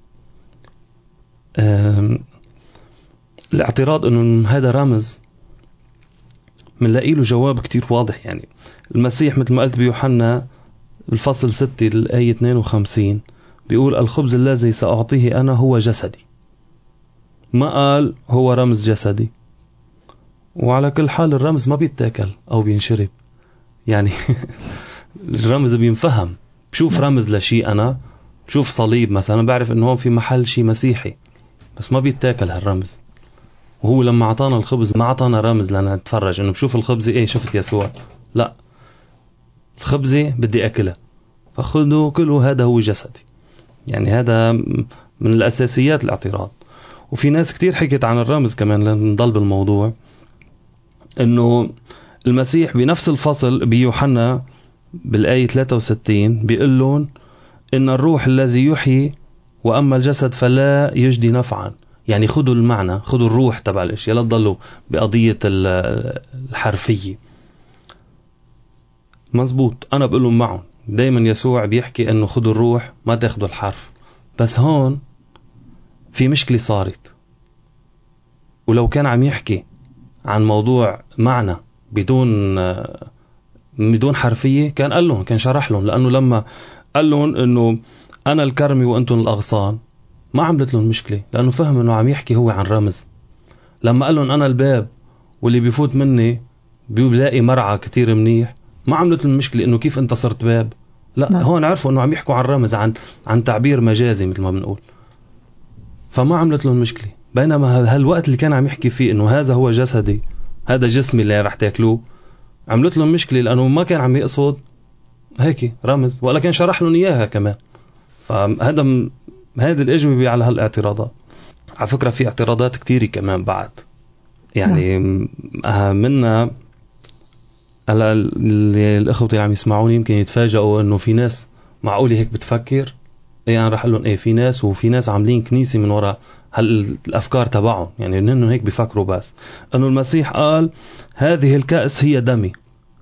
الاعتراض أنه هذا رمز منلاقي له جواب كتير واضح. يعني المسيح مثل ما قلت بيوحنا الفصل 6 الآية 52 بيقول: الخبز الذي سأعطيه أنا هو جسدي. ما قال هو رمز جسدي. وعلى كل حال الرمز ما بيتاكل أو بينشرب، يعني الرمز بينفهم. بشوف رمز لشيء، أنا بشوف صليب مثلا بعرف إنه هون في محل شيء مسيحي، بس ما بيتاكل هالرمز. وهو لما عطانا الخبز ما عطانا رمز لنا نتفرج إنه بشوف الخبزة إيه شفت يسوع، لا، الخبزة بدي أكلها فخذوا كلوا هذا هو جسدي. يعني هذا من الأساسيات الاعتراض. وفي ناس كتير حكت عن الرمز كمان لنضل بالموضوع، إنه المسيح بنفس الفصل بيوحنا بالآية 63 بيقول لهم إن الروح الذي يحيي وأما الجسد فلا يجدي نفعا. يعني خدوا المعنى، خدوا الروح تبع الاشياء، لا تضلوا بقضية الحرفية. مزبوط، أنا بقول لهم معهم دايما يسوع بيحكي أنه خدوا الروح ما تاخدوا الحرف. بس هون في مشكلة صارت، ولو كان عم يحكي عن موضوع معنى بدون حرفية كان قال لهم، كان شرح لهم. لأنه لما قال لهم أنه أنا الكرمي وأنتم الأغصان ما عملت لهم مشكلة، لأنه فهم أنه عم يحكي هو عن رمز. لما قال لهم أنا الباب واللي بيفوت مني بيلاقي مرعى كتير منيح، ما عملت لهم مشكلة أنه كيف أنت صرت باب. لا، هون عرفوا أنه عم يحكوا عن رمز، عن تعبير مجازي مثل ما بنقول، فما عملت لهم مشكلة. بينما هالوقت اللي كان عم يحكي فيه أنه هذا هو جسدي، هذا جسمي اللي رح تاكلوه، عملت لهم مشكلة، لأنه ما كان عم يقصد هيك رمز، ولا كان شرح لهم إياها كمان. هذه الأجوبة على هالاعتراضات. على فكرة في اعتراضات كتيرة كمان بعد، يعني منا هلا الأخوة اللي عم يسمعوني يمكن يتفاجئوا إنه في ناس معقولة هيك بتفكر. أنا رح أقول لهم في ناس، وفي ناس عاملين كنيسة من وراء هالأفكار تبعهم، يعني إنه هيك بيفكروا. بس إنه المسيح قال هذه الكأس هي دمي،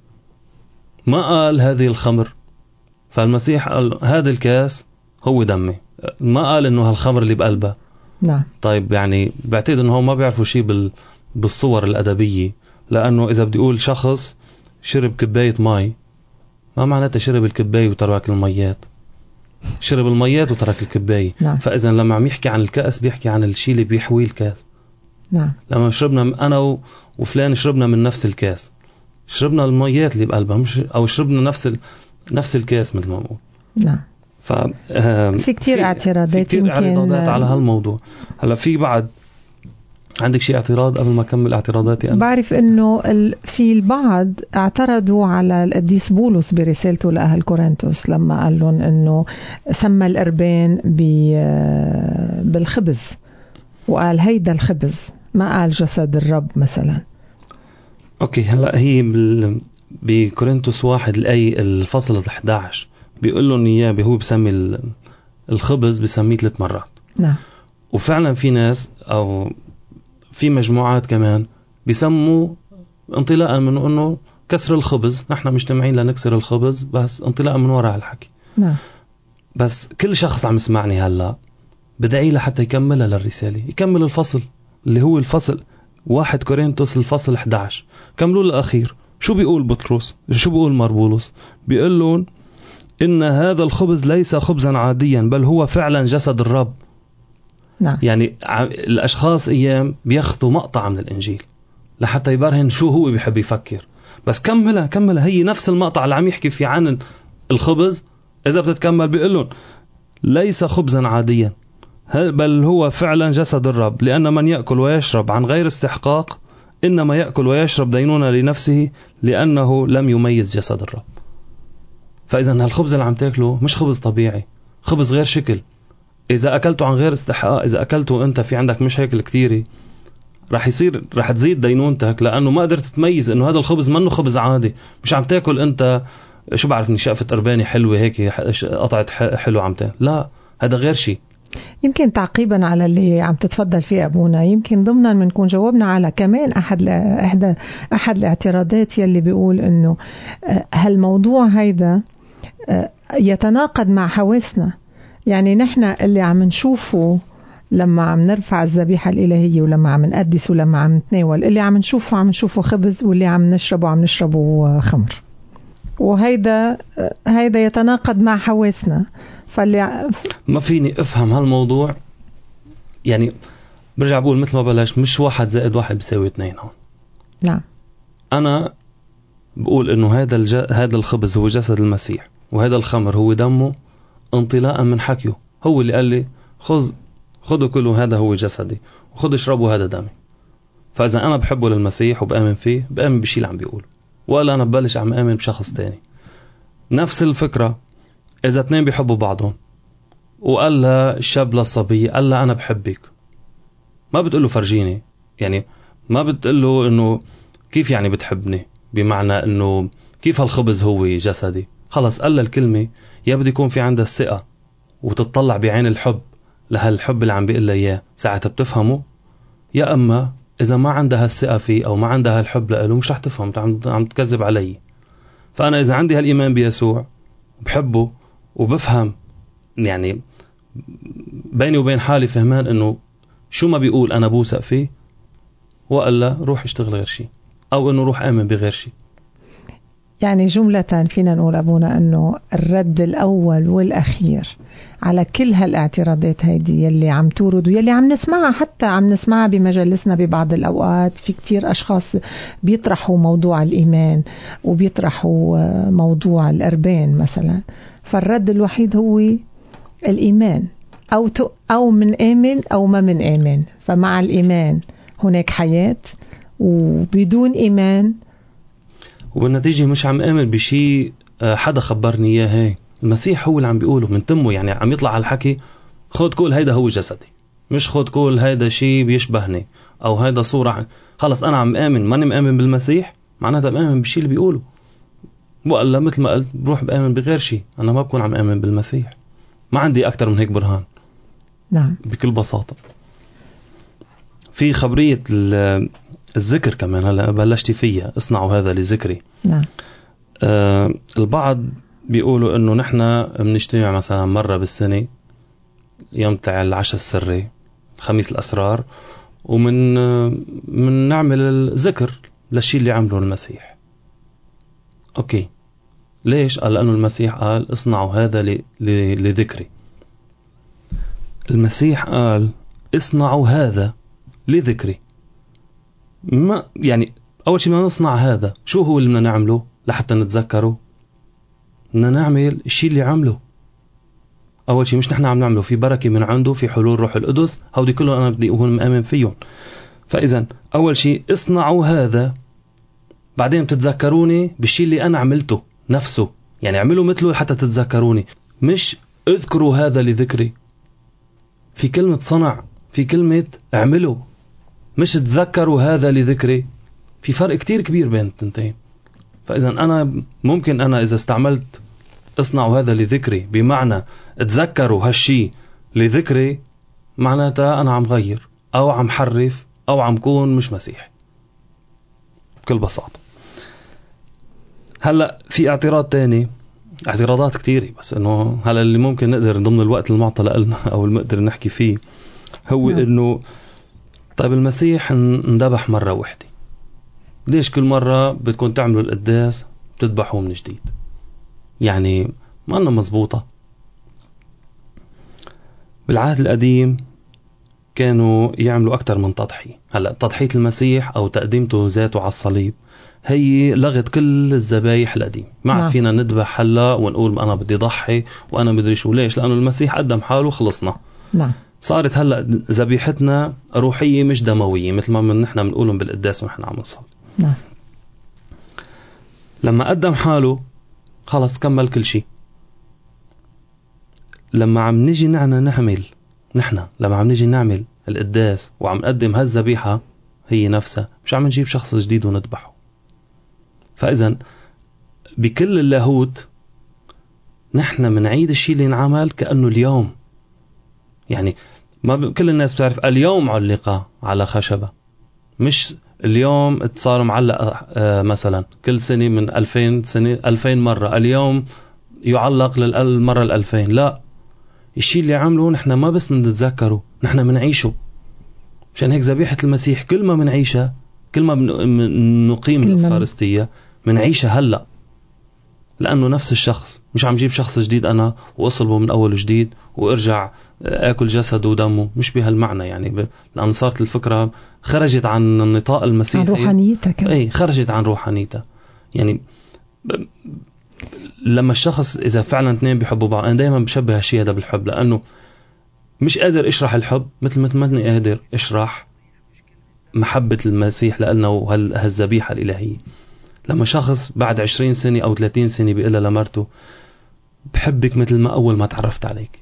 ما قال هذه الخمر. فالمسيح قال هذا الكأس هو دمي، ما قال إنه هالخمر اللي بقلبه. نعم. طيب يعني بعتقد إنه هم ما بيعرفوا شيء بالصور الأدبية. لأنه إذا بدي أقول شخص شرب كباية ماء، ما معناته شرب الكباية وترك الميات، شرب الميات وترك الكباية. نعم. فإذا لما عم يحكي عن الكأس بيحكي عن الشيء اللي بيحوي الكأس. نعم. لما شربنا أنا وفلان شربنا من نفس الكأس، شربنا الميات اللي بقلبها، مش أو شربنا نفس الكأس مثل ما بقول. نعم. في كتير اعتراضات، في كتير اعتراضات على هالموضوع. هلا في بعد عندك شيء اعتراض قبل ما أكمل اعتراضاتي؟ أنا بعرف إنه في البعض اعترضوا على القديس بولس برسالته لأهل كورنثوس لما قال لهم إنه سمى الأربان بالخبز، وقال هيدا الخبز، ما قال جسد الرب مثلا. أوكي، هلا هي بكورنثوس 1 الآية الفصل 11 بيقول لهم إياه، هو بسمي الخبز بسميه 3 مرات. نعم. وفعلا في ناس أو في مجموعات كمان بيسموا انطلاقا من أنه كسر الخبز، نحن مجتمعين لنكسر الخبز، بس انطلاقا من وراء الحكي. نعم. بس كل شخص عم يسمعني هلا بدعي له حتى يكملها للرسالة، يكمل الفصل اللي هو الفصل 1 كورنثوس الفصل 11، كملوا الأخير. شو بيقول بطرس؟ شو بيقول مربولس؟ بيقول لهم إن هذا الخبز ليس خبزا عاديا، بل هو فعلا جسد الرب. نعم. يعني الأشخاص أيام بياخدوا مقطع من الإنجيل لحتى يبرهن شو هو بيحب يفكر. بس كملها هي نفس المقطع اللي عم يحكي فيه عن الخبز. إذا بتتكمل بيقولون ليس خبزا عاديا، بل هو فعلا جسد الرب، لأن من يأكل ويشرب عن غير استحقاق إنما يأكل ويشرب دينونة لنفسه، لأنه لم يميز جسد الرب. فإذا هالخبز اللي عم تاكله مش خبز طبيعي، خبز غير شكل. إذا أكلته عن غير استحقاق، إذا أكلته أنت في عندك مشاكل كتيرة، رح تزيد دينونتك، لأنه ما قدرت تميز إنه هذا الخبز منه خبز عادي. مش عم تاكل أنت شو بعرفني شقفة أرباني حلوة هيك قطعت حلو عم تاكل، لا، هذا غير شيء. يمكن تعقيبا على اللي عم تتفضل فيه أبونا، يمكن ضمنا منكون جاوبنا على كمان أحد الاعتراضات يلي بيقول إنه هالموضوع هيدا يتناقض مع حواسنا. يعني نحن اللي عم نشوفه لما عم نرفع الذبيحة الإلهية، ولما عم نقدس، ولما عم نتناول، اللي عم نشوفه خبز، واللي عم نشربه خمر. وهيدا يتناقض مع حواسنا. ما فيني أفهم هالموضوع. يعني برجع بقول مثل ما بلاش، مش 1 زائد 1 بيساوي 2 هون. نعم. أنا بقول إنه هذا الخبز هو جسد المسيح، وهذا الخمر هو دمه، انطلاقا من حكيه. هو اللي قال لي خذوا كلوا هذا هو جسدي، وخذوا اشربوا هذا دمي. فإذا أنا بحبه للمسيح وبآمن فيه، بآمن بشيء اللي عم بيقوله، ولا أنا ببلش عم آمن بشخص تاني. نفس الفكرة إذا 2 بيحبوا بعضهم، وقال لها الشاب للصبية، قال لها أنا بحبك، ما بتقول له فرجيني. يعني ما بتقول له إنه كيف يعني بتحبني، بمعنى إنه كيف هالخبز هو جسدي. خلص قال لها الكلمة، يا بدي يكون في عندها الثقة وتتطلع بعين الحب لهالحب اللي عم بيقول لها إياه ساعتها بتفهمه، يا أما إذا ما عندها الثقة فيه أو ما عندها الحب له مش رح تفهم، عم تكذب علي. فأنا إذا عندي هالإيمان بيسوع بحبه وبفهم، يعني بيني وبين حالي فهمان إنه شو ما بيقول أنا بوثق فيه، وقال روح اشتغل غير شيء، أو إنه روح آمن بغير شيء. يعني جملة فينا نقول أبونا أنه الرد الأول والأخير على كل هالاعتراضات هيدي يلي عم تورد ويلي عم نسمعها، حتى عم نسمعها بمجالسنا ببعض الأوقات. في كتير أشخاص بيطرحوا موضوع الإيمان وبيطرحوا موضوع الأربان مثلا، فالرد الوحيد هو الإيمان، أو من آمن أو ما من آمن. فمع الإيمان هناك حياة، وبدون إيمان وبالنتيجة مش عم آمن بشيء حدا خبرني إياه. هاي المسيح هو اللي عم بيقوله من تمه، يعني عم يطلع على الحكي خد كل هيدا هو جسدي، مش خد كل هيدا شيء بيشبهني أو هيدا صورة. خلص أنا عم آمن، ماني مآمن بالمسيح معناتها بآمن بالشيء اللي بيقوله، وقال مثل ما قلت بروح بآمن بغير شيء، أنا ما بكون عم آمن بالمسيح. ما عندي أكتر من هيك برهان. نعم. بكل بساطة. في خبرية الذكر كمان هلا بلشتي فيها، اصنعوا هذا لذكري. نعم. البعض بيقولوا انه نحن بنجتمع مثلا مرة بالسنة يوم تاع العشاء السري، خميس الأسرار، ومن نعمل الذكر للشيء اللي عمله المسيح. اوكي، ليش؟ قال لأنه المسيح قال اصنعوا هذا لذكري. المسيح قال اصنعوا هذا لذكري. ما يعني أول شيء ما نصنع هذا، شو هو اللي بدنا نعمله لحتى نتذكره؟ بدنا نعمل الشيء اللي عمله. أول شيء مش نحن عم نعمله، في بركة من عنده، في حلول روح القدس، هودي كله أنا بدي أكون مآمن فيهم. فإذا أول شيء اصنعوا هذا، بعدين بتتذكروني بالشيء اللي أنا عملته نفسه، يعني اعملوا مثله حتى تتذكروني، مش اذكروا هذا لذكري. في كلمة صنع، في كلمة اعملوا، مش تذكروا هذا لذكري. في فرق كتير كبير بين التنتين. فإذا أنا ممكن أنا إذا استعملت اصنعوا هذا لذكري بمعنى تذكروا هالشي لذكري، معناتها أنا عم غير أو عم حرف أو عم كون مش مسيح بكل بساطة. هلأ في اعتراض تاني، اعتراضات كتيرة، بس إنه هلأ اللي ممكن نقدر ضمن الوقت المعطى لنا أو المقدر نحكي فيه هو إنه طيب المسيح اندبح مرة واحدة، ليش كل مرة بتكون تعملوا القداس بتذبحوا من جديد؟ يعني ما أنه مزبوطة. بالعهد القديم كانوا يعملوا أكتر من تضحية. هلأ تضحية المسيح أو تقديمته ذاته على الصليب هي لغت كل الذبايح القديم. ما عاد فينا نذبح هلا ونقول أنا بدي ضحي وأنا بدري شو. ليش؟ لأنه المسيح قدم حاله خلصنا. نعم. صارت هلأ ذبيحتنا روحية مش دموية، مثل ما نحن بنقولهم بالقداس ونحن عم نصلي. نعم. لما قدم حاله خلص كمل كل شيء. لما عم نيجي لما عم نيجي نعمل القداس وعم نقدم هالذبيحة هي نفسها، مش عم نجيب شخص جديد ونذبحه. فإذا بكل اللاهوت نحن منعيد الشيء اللي انعمل كأنه اليوم. يعني ما كل الناس بتعرف اليوم علق على خشبة، مش اليوم صار معلق مثلا كل سنة من 2000 سنة 2000 مرة اليوم يعلق للمرة 2000. لا، الشيء اللي عمله نحن ما بس منتذكره، نحن منعيشه. مشان هيك ذبيحة المسيح كل ما منعيشها، كل ما نقيم الأفخارستية منعيشها هلأ، لأنه نفس الشخص. مش عم جيب شخص جديد أنا وأصلبه من أول جديد وأرجع أكل جسده ودمه، مش بهالمعنى. يعني لأن صارت الفكرة خرجت عن النطاق المسيحي، عن روحانيتها كمان. أي خرجت عن روحانيتها. يعني لما الشخص إذا فعلا اثنين بيحبوا بعض، أنا دايما بشبه هالشيء هذا بالحب، لأنه مش قادر أشرح الحب مثل ما أني قادر أشرح محبة المسيح لنا وهالذبيحة الإلهية. لما شخص بعد 20 سنة أو 30 سنة بيقول لمرته بحبك مثل ما أول ما تعرفت عليك،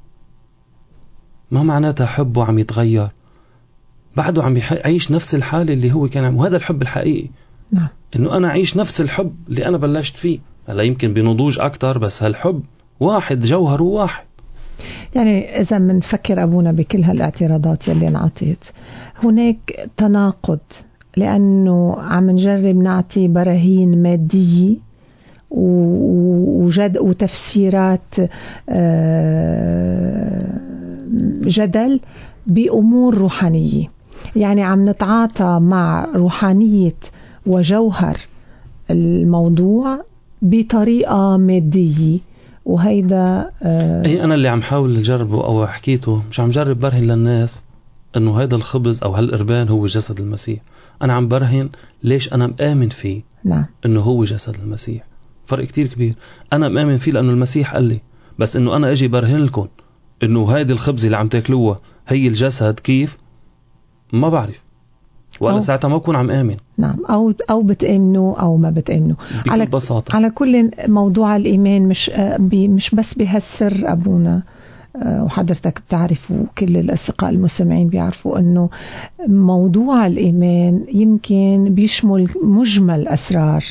ما معناتها حبه عم يتغير، بعده عم يعيش نفس الحالة اللي هو كان وهذا الحب الحقيقي. نعم. إنه أنا أعيش نفس الحب اللي أنا بلشت فيه. هلا يمكن بنضوج أكتر، بس هالحب واحد، جوهره واحد. يعني إذا منفكر أبونا بكل هالاعتراضات يلي انعطيت، هناك تناقض، لأنه عم نجرب نعطي براهين مادية وتفسيرات جدل بأمور روحانية. يعني عم نتعاطى مع روحانية وجوهر الموضوع بطريقة مادية، وهيدا أي أنا اللي عم حاول أجربه أو حكيته، مش عم جرب برهن للناس أنه هيدا الخبز أو هالقربان هو جسد المسيح. أنا عم برهن ليش أنا مآمن فيه. نعم. أنه هو جسد المسيح. فرق كتير كبير. أنا مآمن فيه لأنه المسيح قال لي، بس أنه أنا أجي برهن لكم أنه هيدا الخبز اللي عم تاكلوه هي الجسد، كيف ما بعرف، ولا ساعتها ما بكون عم آمن. نعم. أو بتأمنوا أو ما بتأمنوا. على بساطة. على كل موضوع الإيمان مش بس بهالسر أبونا، وحضرتك بتعرف وكل الأصدقاء المستمعين بيعرفوا أنه موضوع الإيمان يمكن بيشمل مجمل أسرار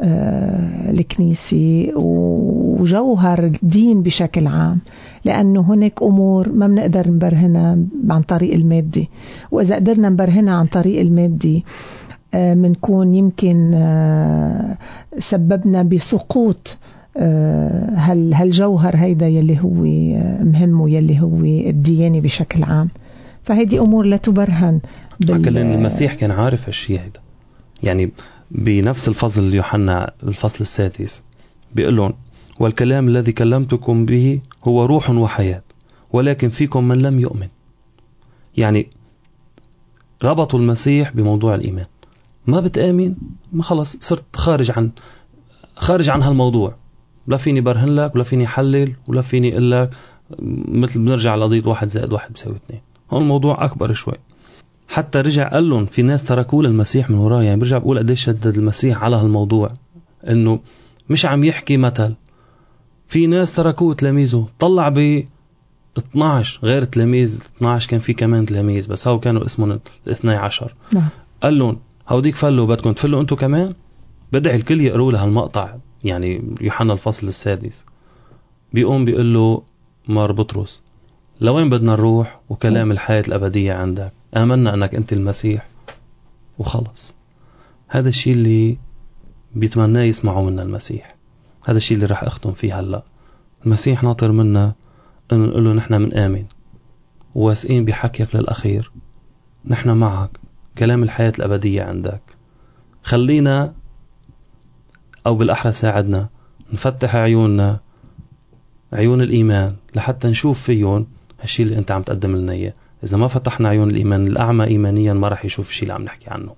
الكنيسة وجوهر الدين بشكل عام، لأنه هناك أمور ما بنقدر نبرهنها عن طريق المادي، وإذا قدرنا نبرهنها عن طريق المادي منكون يمكن سببنا بسقوط هالجوهر هيدا يلي هو مهم ويلي هو الديانة بشكل عام. فهيدي أمور لا تبرهن لأن المسيح كان عارف هالشيء هيدا. يعني بنفس الفصل يوحنا الفصل 6 بيقول لهم: والكلام الذي كلمتكم به هو روح وحياة، ولكن فيكم من لم يؤمن. يعني ربطوا المسيح بموضوع الإيمان. ما بتآمن، ما خلص صرت خارج عن هالموضوع. لا فيني برهن لك، ولا فيني حلل، ولا فيني اقول لك مثل بنرجع لقضية 1 زائد 1 بيساوي 2. هون الموضوع أكبر شوي. حتى رجع قال لهم في ناس تركوا المسيح من وراه. يعني برجع بقول قديش شدد المسيح على هالموضوع، انه مش عم يحكي مثل. في ناس تركوه تلاميذه، طلع ب 12 غير تلاميذ 12 كان في كمان تلاميذ، بس هاو كانوا اسمهم 12. قال لهم هوديك فلوا، بدكم تفلوا انتو كمان؟ بدعي الكل يقروا له هالمقطع. يعني يوحنا الفصل 6 بيقوم بيقول له مار بطرس: لوين بدنا نروح وكلام الحياة الأبدية عندك؟ آمنا أنك أنت المسيح وخلص. هذا الشيء اللي بيتمناه يسمعوا منا المسيح. هذا الشيء اللي رح أختم فيه هلأ. المسيح ناطر منا أن نقول له نحن من آمن وواثقين بحكيك للأخير، نحن معك، كلام الحياة الأبدية عندك. خلينا أو بالأحرى ساعدنا نفتح عيوننا، عيون الإيمان، لحتى نشوف فيهم هالشيء اللي أنت عم تقدم لنا إياه. إذا ما فتحنا عيون الإيمان، الأعمى إيمانيا ما رح يشوف الشيء اللي عم نحكي عنه.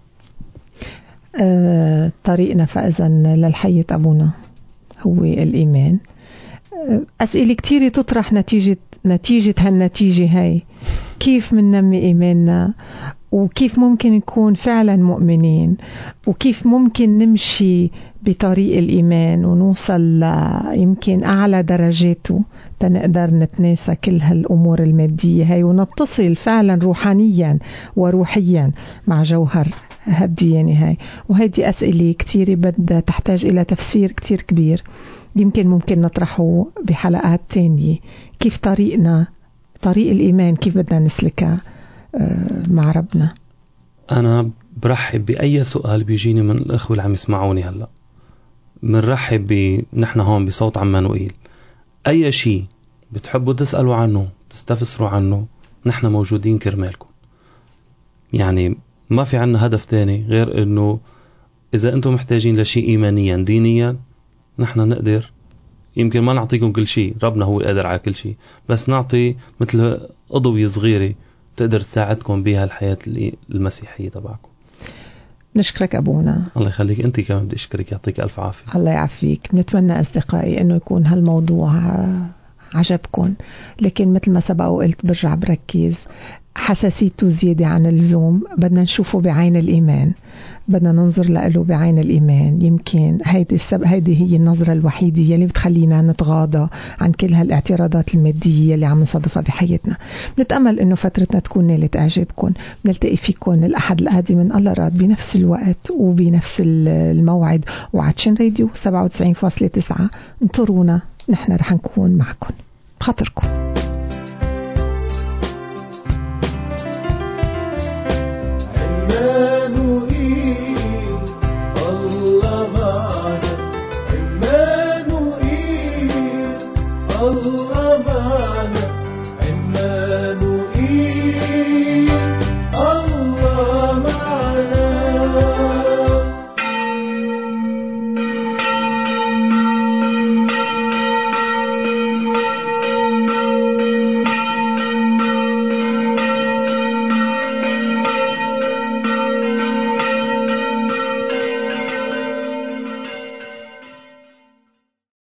طريقنا فإذن للحياة أبونا هو الإيمان. أسئلة كتير تطرح نتيجة هالنتيجة هاي. كيف مننمي إيماننا، وكيف ممكن نكون فعلا مؤمنين، وكيف ممكن نمشي بطريق الإيمان ونوصل يمكن أعلى درجاته تنقدر نتناسى كل هالأمور المادية هاي، ونتصل فعلا روحانيا وروحيا مع جوهر هالديانة هاي. وهذه أسئلة كتير بدها تحتاج إلى تفسير كتير كبير، يمكن ممكن نطرحه بحلقات تانية. كيف طريقنا، طريق الإيمان، كيف بدنا نسلكها مع ربنا. أنا برحب بأي سؤال بيجيني من الأخوة اللي عم يسمعوني هلأ. منرحب نحن هون بصوت عمانوئيل. أي شيء بتحبوا تسألوا عنه، تستفسروا عنه، نحن موجودين كرمالكم. يعني ما في عنا هدف تاني غير أنه إذا أنتم محتاجين لشيء إيمانيا دينيا، نحن نقدر. يمكن ما نعطيكم كل شيء، ربنا هو قادر على كل شيء، بس نعطي مثل أضوية صغيرة تقدر تساعدكم بها الحياة المسيحية تبعكم. نشكرك أبونا. الله يخليك. أنت كمان بدي أشكرك، يعطيك ألف عافية. الله يعافيك. بنتمنى أصدقائي أنه يكون هالموضوع عجبكم، لكن مثل ما سبق وقلت برجع بركز، حساسيته زيادة عن اللزوم بدنا نشوفه بعين الإيمان، بدنا ننظر له بعين الإيمان. يمكن هيدي هي النظرة الوحيدة يلي بتخلينا نتغاضى عن كل هالاعتراضات المادية اللي عم نصادفها بحياتنا. نتأمل إنه فترتنا تكون نالت إعجابكم. نلتقي فيكم الأحد القادم من الله راد بنفس الوقت وبنفس الموعد، وعدشن راديو 97.9. انطرونا، نحن رح نكون معكم. بخاطركم.